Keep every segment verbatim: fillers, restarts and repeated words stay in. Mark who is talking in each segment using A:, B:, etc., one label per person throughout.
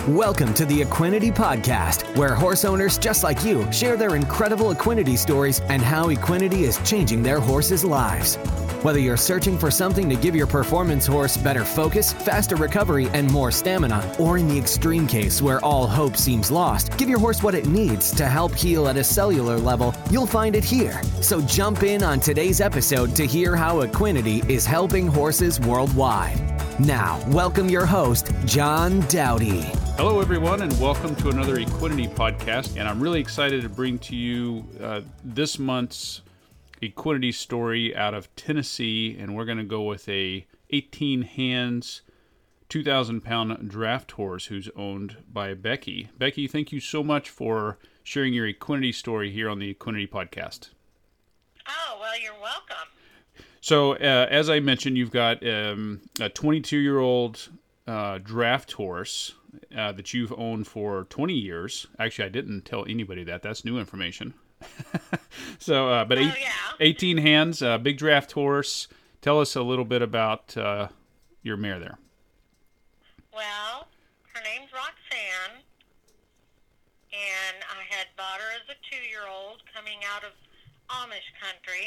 A: Welcome to the Equinety Podcast, where horse owners just like you share their incredible Equinety stories and how Equinety is changing their horses' lives. Whether you're searching for something to give your performance horse better focus, faster recovery, and more stamina, or in the extreme case where all hope seems lost, give your horse what it needs to help heal at a cellular level, you'll find it here. So jump in on today's episode to hear how Equinety is helping horses worldwide. Now, welcome your host, John Dowdy.
B: Hello, everyone, and welcome to another Equinety podcast. And I'm really excited to bring to you uh, this month's Equinety story out of Tennessee, and we're going to go with a eighteen hands, two thousand pound draft horse who's owned by Becky. Becky, thank you so much for sharing your Equinety story here on the Equinety podcast.
C: Oh, well, you're welcome.
B: So, uh, as I mentioned, you've got um, a twenty-two-year-old uh, draft horse uh, that you've owned for twenty years. Actually, I didn't tell anybody that. That's new information. so, uh, but
C: oh,
B: eight,
C: yeah.
B: eighteen hands, uh, big draft horse. Tell us a little bit about uh, your mare there.
C: Well, her name's Roxanne, and I had bought her as a two-year-old coming out of Amish country.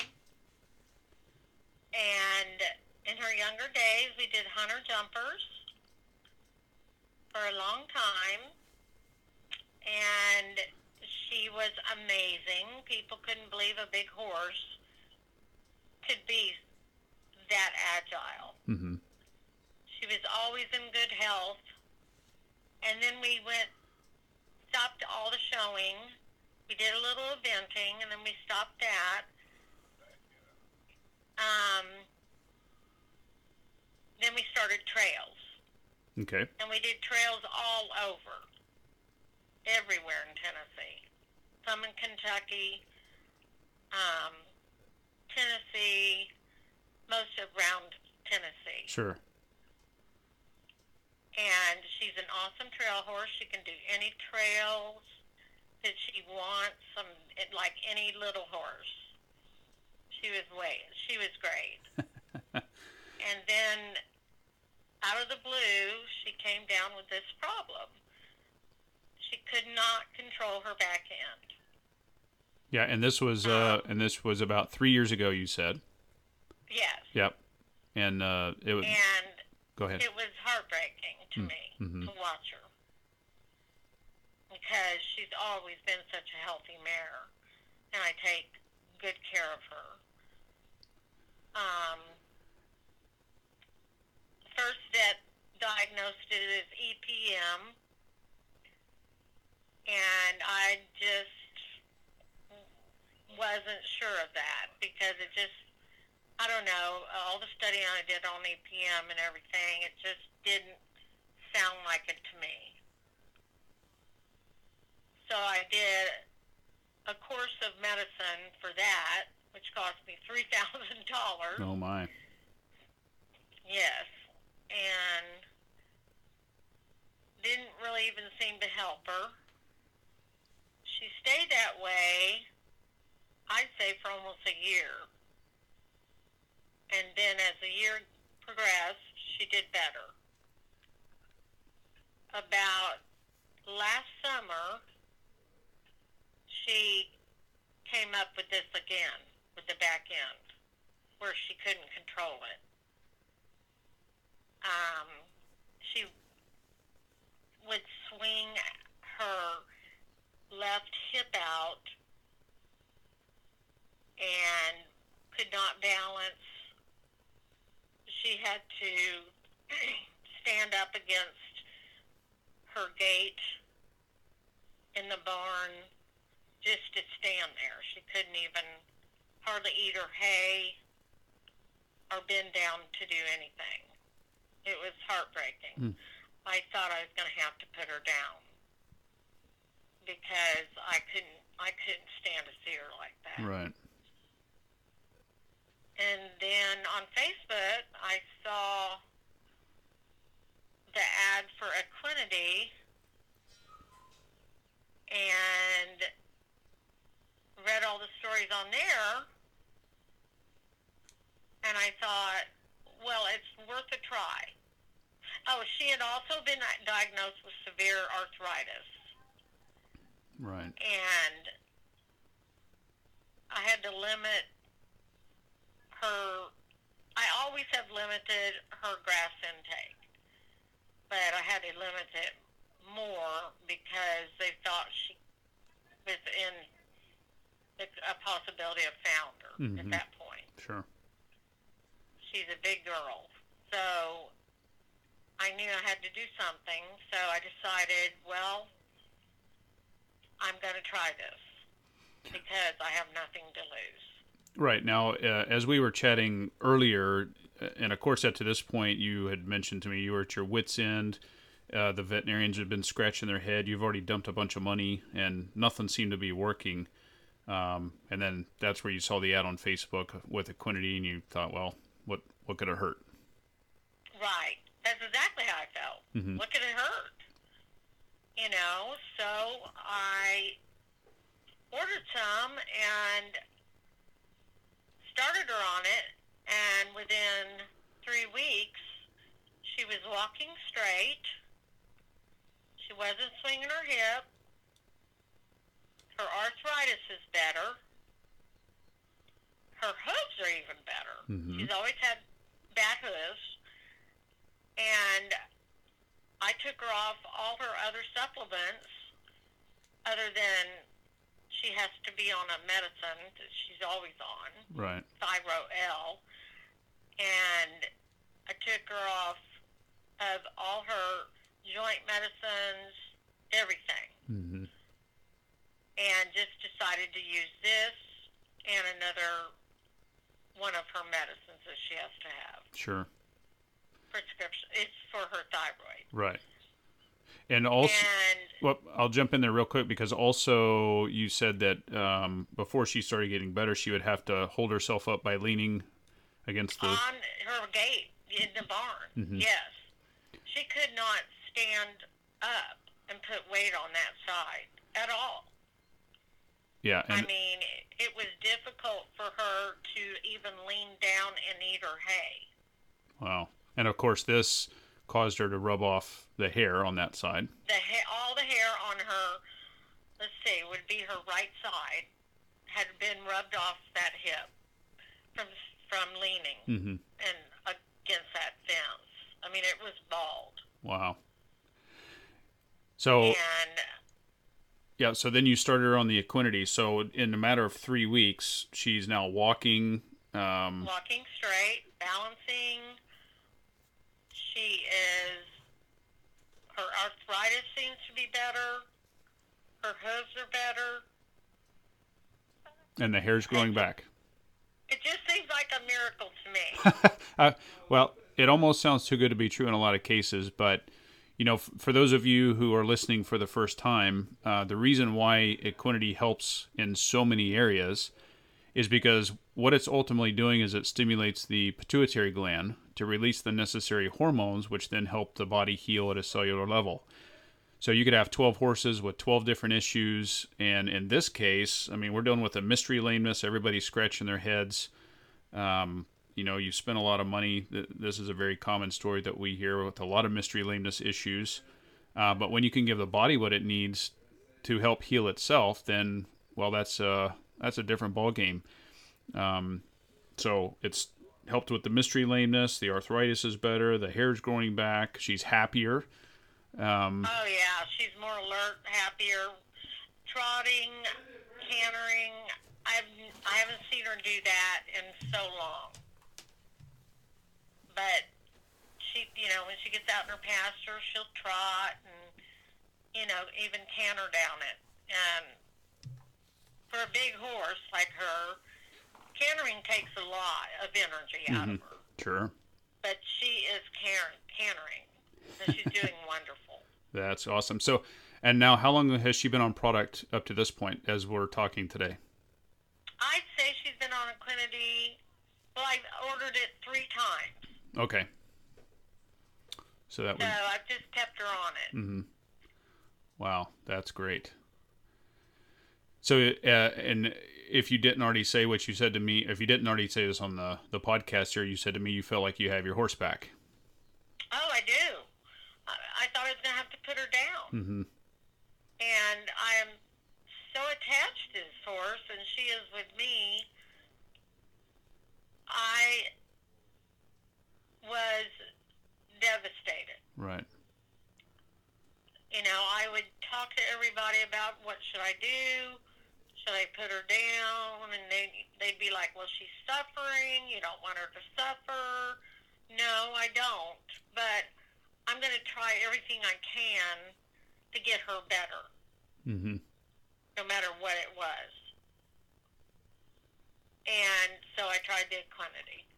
C: And in her younger days, we did hunter jumpers for a long time, and she was amazing. People couldn't believe a big horse could be that agile.
B: Mm-hmm.
C: She was always in good health. And then we went, stopped all the showing. We did a little eventing, and then we stopped that. Um, then we started trails.
B: Okay.
C: And we did trails all over, everywhere in Tennessee. Some in Kentucky, um, Tennessee, most around Tennessee.
B: Sure.
C: And she's an awesome trail horse. She can do any trails that she wants, some like any little horse. She was way, she was great. And then, out of the blue, she came down with this problem. She could not control her backhand.
B: Yeah, and this was uh, and this was about three years ago. You said.
C: Yes.
B: Yep. And uh, it was.
C: And
B: go ahead.
C: it was heartbreaking to
B: Mm,
C: me
B: mm-hmm.
C: to watch her because she's always been such a healthy mare, and I take good care of her. Um, first vet diagnosed it as E P M, and I just wasn't sure of that because it just, I don't know, all the studying I did on E P M and everything, it just didn't sound like it to me. So I did a course of medicine for that, which cost me three thousand dollars.
B: Oh, my.
C: Yes. And didn't really even seem to help her. She stayed that way, I'd say, for almost a year. And then as the year progressed, she did better. About last summer, she came up with this again, with the back end, where she couldn't control it. Um, she would swing her left hip out and could not balance. She had to stand up against her gate in the barn just to stand there. She couldn't even hardly eat her hay or bend down to do anything. It was heartbreaking. Mm. I thought I was going to have to put her down because I couldn't I couldn't stand to see her like that.
B: Right.
C: And then on Facebook, I saw the ad for Equinety and read all the stories on there, and I thought, well, it's worth a try. Oh, she had also been diagnosed with severe arthritis.
B: Right.
C: And I had to limit her. I always have limited her grass intake, but I had to limit it more because they thought she was in a possibility of founder mm-hmm. at that point.
B: Sure.
C: She's a big girl. So I knew I had to do something, so I decided, well, I'm going to try this because I have nothing to lose.
B: Right. Now, uh, as we were chatting earlier, and of course, up to this point, you had mentioned to me you were at your wit's end. Uh, the veterinarians had been scratching their head. You've already dumped a bunch of money, and nothing seemed to be working. Um, and then that's where you saw the ad on Facebook with Equinety, and you thought, well, what what could it hurt?
C: Right. That's exactly how I felt. Mm-hmm. What could it hurt? You know, so I ordered some and started her on it, and within three weeks, she was walking straight. She wasn't swinging her hip. Her arthritis is better. Her hooves are even better. Mm-hmm. She's always had bad hooves. And I took her off all her other supplements other than she has to be on a medicine that she's always on.
B: Right.
C: Thyro-L. And I took her off of all her joint medicines, everything. Mm-hmm. And just decided to use this and another one of her medicines that she has to have.
B: Sure.
C: Prescription. It's for her thyroid.
B: Right. And also,
C: and,
B: well, I'll jump in there real quick because also you said that um, before she started getting better, she would have to hold herself up by leaning against the...
C: On her gate in the barn, mm-hmm. yes. She could not stand up and put weight on that side at all.
B: Yeah. And
C: I mean, it was difficult for her to even lean down and eat her hay.
B: Wow. And of course, this caused her to rub off the hair on that side.
C: The ha- all the hair on her, let's see, would be her right side, had been rubbed off that hip from from leaning mm-hmm. and against that fence. I mean, it was bald.
B: Wow. So.
C: And.
B: Yeah, so then you started her on the Equinety. So in a matter of three weeks, she's now walking. Um,
C: walking straight, balancing. She is, her arthritis seems to be better. Her hooves are better.
B: And the hair's growing back.
C: It just seems like a miracle to me.
B: uh, well, it almost sounds too good to be true in a lot of cases, but... You know, f- for those of you who are listening for the first time, uh, the reason why Equinety helps in so many areas is because what it's ultimately doing is it stimulates the pituitary gland to release the necessary hormones, which then help the body heal at a cellular level. So you could have twelve horses with twelve different issues, and in this case, I mean, we're dealing with a mystery lameness. Everybody's scratching their heads. Um You know, you spend a lot of money. This is a very common story that we hear with a lot of mystery lameness issues. Uh, but when you can give the body what it needs to help heal itself, then, well, that's a, that's a different ballgame. Um, so it's helped with the mystery lameness. The arthritis is better. The hair's growing back. She's happier. Um,
C: oh, yeah. She's more alert, happier. Trotting, cantering. I've, I haven't seen her do that in so long. But she, you know, when she gets out in her pasture, she'll trot and, you know, even canter down it. And for a big horse like her, cantering takes a lot of energy out
B: mm-hmm.
C: of her.
B: Sure.
C: But she is can- cantering, and she's doing wonderful.
B: That's awesome. So, and now how long has she been on product up to this point as we're talking today?
C: I'd say she's been on Equinety, well, I've ordered it three times.
B: Okay. So that would...
C: So I've just kept her on it.
B: Mm-hmm. Wow, that's great. So, uh, and if you didn't already say what you said to me, if you didn't already say this on the, the podcast here, you said to me you feel like you have your horse back.
C: Oh, I do. I thought I was going to have to put her down.
B: Mm-hmm.
C: And I am so attached to this horse, and she is with me. I was devastated.
B: Right.
C: You know, I would talk to everybody about what should I do? Should I put her down? And they, they'd be like, well, she's suffering. You don't want her to suffer. No, I don't. But I'm going to try everything I can to get her better.
B: Mm-hmm.
C: No matter what it was. And so I tried the Equinety.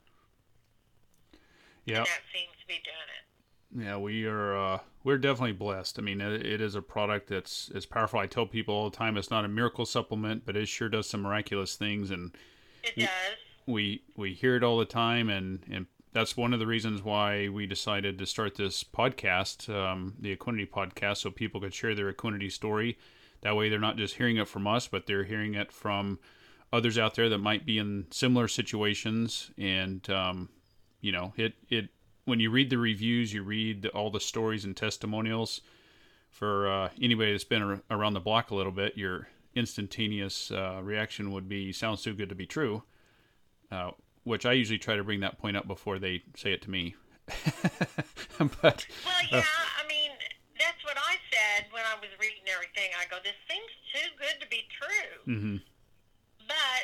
B: Yeah.
C: And that seems to be doing it.
B: Yeah, we are. Uh, we're definitely blessed. I mean, it, it is a product that's it's powerful. I tell people all the time, it's not a miracle supplement, but it sure does some miraculous things. And
C: it does.
B: We we hear it all the time, and and that's one of the reasons why we decided to start this podcast, um, the Equinety podcast, so people could share their Equinety story. That way, they're not just hearing it from us, but they're hearing it from others out there that might be in similar situations. And um, you know, it it. When you read the reviews, you read all the stories and testimonials. For uh, anybody that's been ar- around the block a little bit, your instantaneous uh, reaction would be, sounds too good to be true, uh, which I usually try to bring that point up before they say it to me. But
C: Well, yeah, uh, I mean, that's what I said when I was reading everything. I go, this seems too good to be true.
B: Mm-hmm.
C: But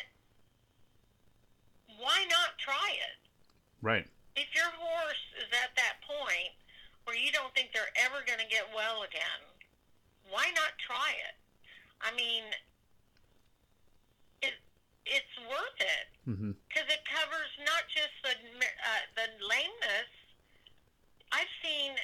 C: why not try it?
B: Right.
C: If your horse is at that point where you don't think they're ever going to get well again, why not try it? I mean, it it's worth it because
B: mm-hmm.
C: it covers not just the uh, the lameness. I've seen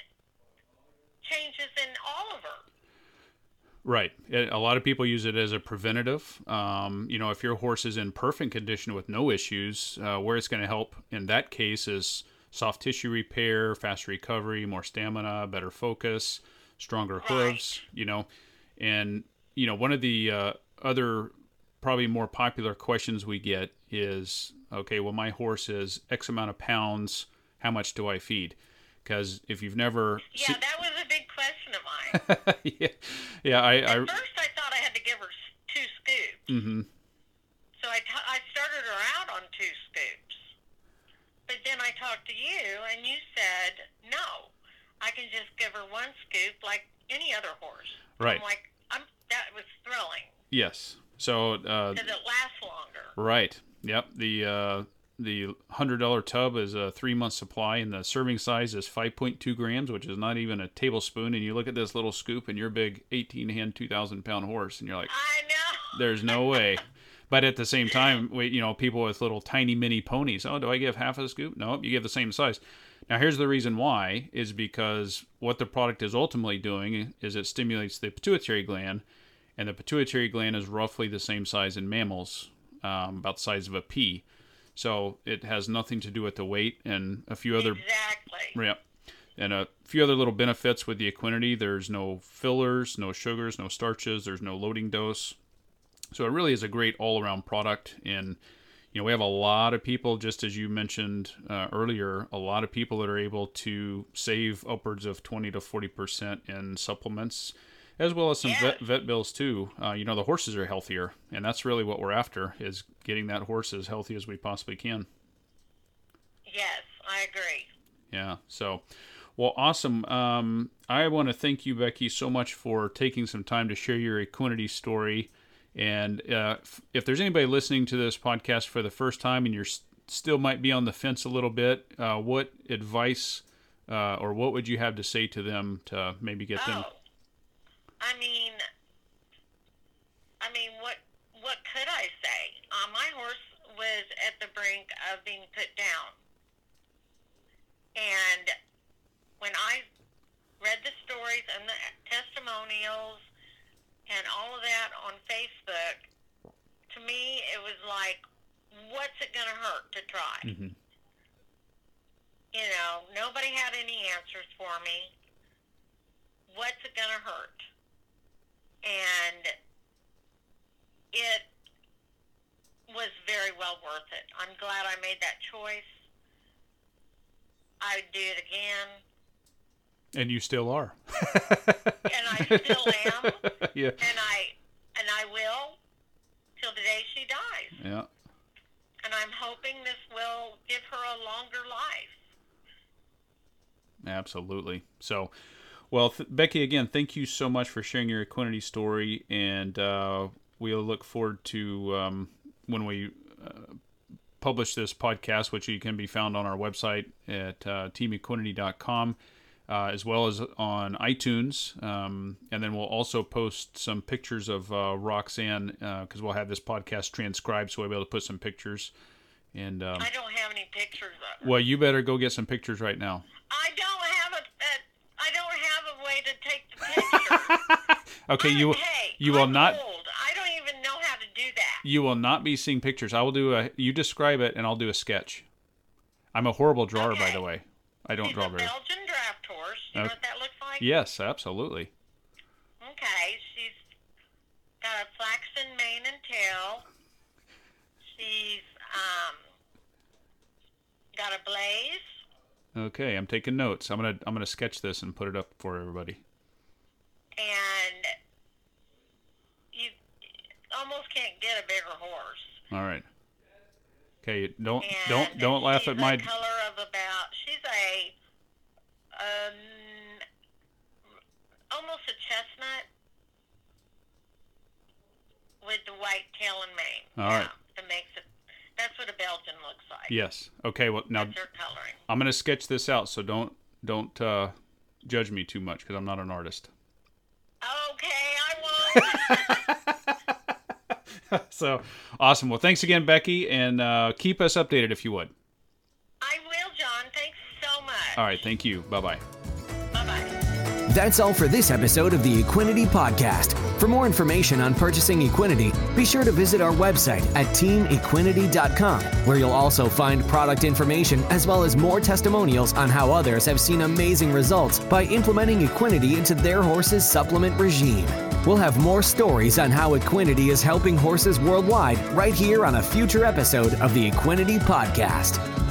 C: changes in all of her.
B: Right. It, a lot of people use it as a preventative. Um, you know, if your horse is in perfect condition with no issues, uh, where it's going to help in that case is soft tissue repair, fast recovery, more stamina, better focus, stronger hooves, right. you know. And, you know, one of the uh, other probably more popular questions we get is, okay, well, my horse is X amount of pounds. How much do I feed? Because if you've never...
C: Yeah,
B: se-
C: that was a big question of mine.
B: yeah, yeah. I,
C: At
B: I,
C: first, I thought I had to give her two scoops.
B: Mm-hmm.
C: So I, t- I started her out on two scoops. But then I talked to you, and you said, no, I can just give her one scoop like any other horse.
B: Right.
C: I'm like, I'm, that was thrilling.
B: Yes. So... Uh,
C: because it lasts longer.
B: Right. Yep. The... Uh, The one hundred dollars tub is a three-month supply, and the serving size is five point two grams, which is not even a tablespoon. And you look at this little scoop, and you're a big eighteen-hand, two thousand pound horse, and you're like,
C: I know.
B: There's no way. But at the same time, we, you know, people with little tiny mini ponies, oh, do I give half of the scoop? No, you give the same size. Now, here's the reason why, is because what the product is ultimately doing is it stimulates the pituitary gland, and the pituitary gland is roughly the same size in mammals, um, about the size of a pea. So it has nothing to do with the weight, and a few other
C: exactly.
B: Yeah, and a few other little benefits with the Equinety. There's no fillers, no sugars, no starches. There's no loading dose. So it really is a great all-around product. And you know, we have a lot of people, just as you mentioned uh, earlier, a lot of people that are able to save upwards of twenty to forty percent in supplements, as well as some
C: yes.
B: vet, vet bills too. Uh, you know, the horses are healthier, and that's really what we're after, is getting that horse as healthy as we possibly can.
C: Yes, I agree.
B: Yeah, so, well, awesome. Um, I want to thank you, Becky, so much for taking some time to share your Equinety story. And uh, if, if there's anybody listening to this podcast for the first time and you're st- still might be on the fence a little bit, uh, what advice uh, or what would you have to say to them to maybe get
C: oh.
B: them...
C: I mean, I mean, what what could I say? Uh, my horse was at the brink of being put down, and when I read the stories and the testimonials and all of that on Facebook, to me it was like, what's it going to hurt to try?
B: Mm-hmm.
C: You know, nobody had any answers for me. What's it going to hurt? And it was very well worth it. I'm glad I made that choice. I'd do it again.
B: And you still are.
C: And I still am.
B: Yeah.
C: And I and I will till the day she dies.
B: Yeah.
C: And I'm hoping this will give her a longer life.
B: Absolutely. So, well, th- Becky, again, thank you so much for sharing your Equinety story, and uh, we'll look forward to um, when we uh, publish this podcast, which you can be found on our website at uh, team equinety dot com, uh, as well as on iTunes, um, and then we'll also post some pictures of uh, Roxanne, because uh, we'll have this podcast transcribed, so we'll be able to put some pictures. And um,
C: I don't have any pictures of her.
B: Well, you better go get some pictures right now.
C: I don't have a, a I don't have a way to take the picture.
B: Okay,
C: I'm,
B: you
C: hey,
B: you will
C: I'm
B: not.
C: old. I don't even know how to do that.
B: You will not be seeing pictures. I will do a. You describe it, and I'll do a sketch. I'm a horrible drawer,
C: Okay.
B: by the way. I don't
C: She's
B: draw
C: a
B: very.
C: Belgian draft horse. You know
B: Okay.
C: what that looks like?
B: Yes, absolutely.
C: Okay, she's got a flaxen mane and tail. She's um got a blaze,
B: Okay, I'm taking notes. I'm gonna I'm gonna sketch this and put it up for everybody.
C: and you almost can't get a bigger horse.
B: All right. Okay, don't
C: And
B: don't don't laugh
C: she's
B: at my.
C: a color of about. She's a um almost a chestnut with the white tail and mane.
B: All
C: yeah,
B: right.
C: That makes it. That's what a Belgian looks like.
B: Yes. Okay. Well, now
C: That's her coloring.
B: I'm gonna sketch this out, so don't don't uh, judge me too much because I'm not an artist.
C: Okay, I won't.
B: So awesome. Well, thanks again, Becky, and uh, keep us updated if you would.
C: I will, John. Thanks so much.
B: All right. Thank you. Bye bye.
C: Bye-bye.
A: That's all for this episode of the Equinety Podcast. For more information on purchasing Equinety, be sure to visit our website at team equinety dot com, where you'll also find product information as well as more testimonials on how others have seen amazing results by implementing Equinety into their horse's supplement regime. We'll have more stories on how Equinety is helping horses worldwide right here on a future episode of the Equinety Podcast.